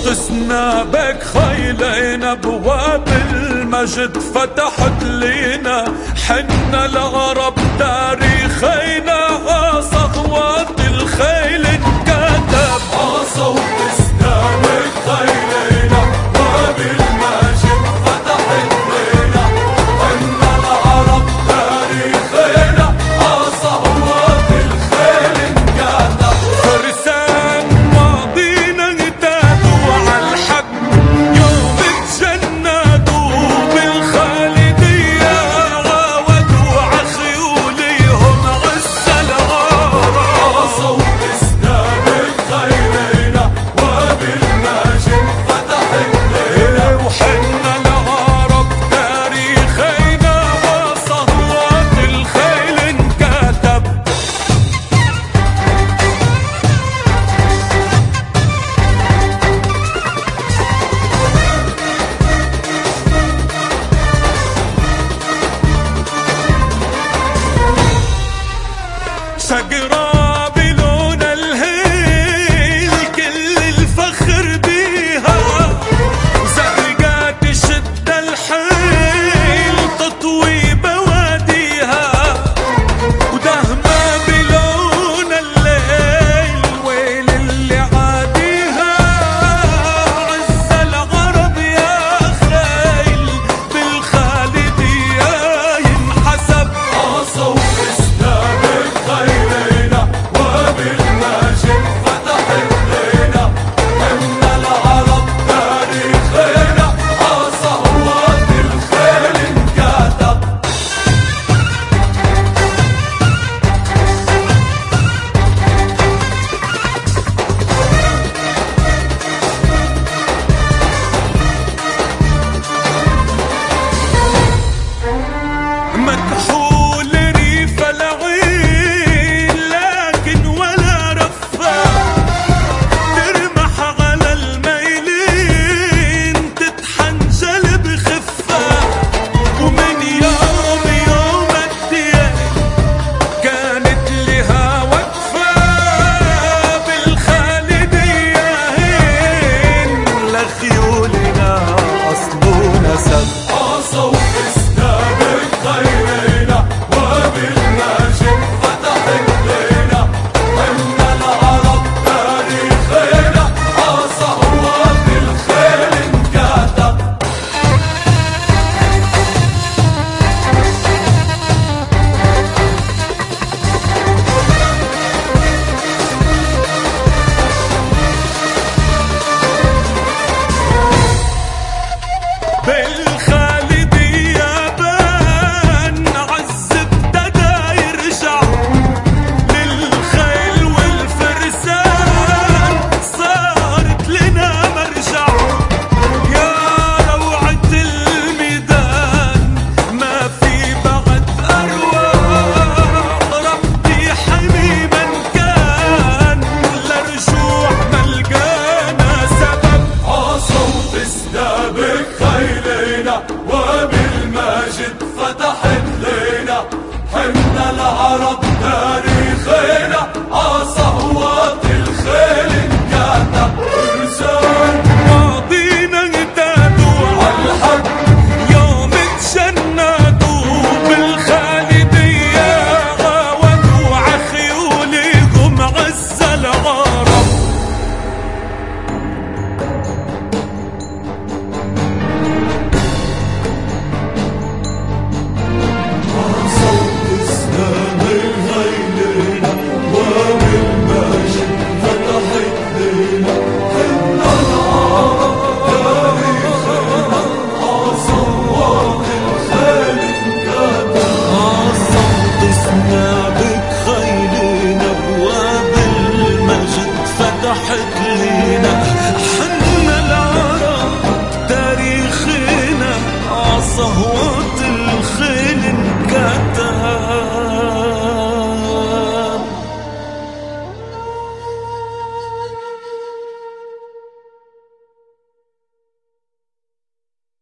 سنابك خيلين ابواب المجد فتحت لينا، حنا العرب تاريخينا صخوات الخيل انكتب. صوت سنابك خيلين ابواب المجد فتحت لينا، حنا العرب تاريخينا صخوات الخيل انكتب. فرسان ماضينا اهتدوا على الحق يوم تجندوا بالخالدية، عاودوا عخيوليهم عز العرب. صوت سنابك خيلينا وبالمجد فتحت لينا، وحنا العرب تاريخينا وصهوات الخيل انكتب. شقرة بلون الهيل كل الفخر بيها، زرقاء تشد الحيل تطوي بواديها، ودهمة بلون الليل ويل اللي عاديها. عز العرب يا خيل بالخالدية ينحسب. صوت سنابك خيلينا وبالمجد فتحت لينا، حنا العرب تاريخينا صهوات الخيل انكتب. مكحول ريف العين لكن ولا رفة، ترمح على الميلين تتحنجل بخفة. ومن يوم الدين كانت لها وقفة بالخالدية، هين لخيولنا أصل ونسب. صوت سنابك خيلينا وبالمجد فتحت لينا، حنا العرب تاريخينا صهوات الخيل انكتب. بالخالدية بان عز ابتدى يرجع، للخيل والفرسان صارت لنا مرجع. يا روعة الميدان ما في بعد أرواح، ربي حمي من كان لرجوع ملقانا سبب. صوت سنابك خيلينا وبالمجد فتحت لينا، حنا العرب تاريخينا صهوات الخيل انكتب. فرسان ماضينا اهتدوا على الحق يوم تجندوا بالخالدية، عاودوا عخيوليهم عز العرب. صوت سنابك خيلينا وبالمجد فتحت لينا، حنا العرب تاريخينا صهوات الخيل انكتب. صوت سنابك خيلينا ابواب المجد فتحت لينا.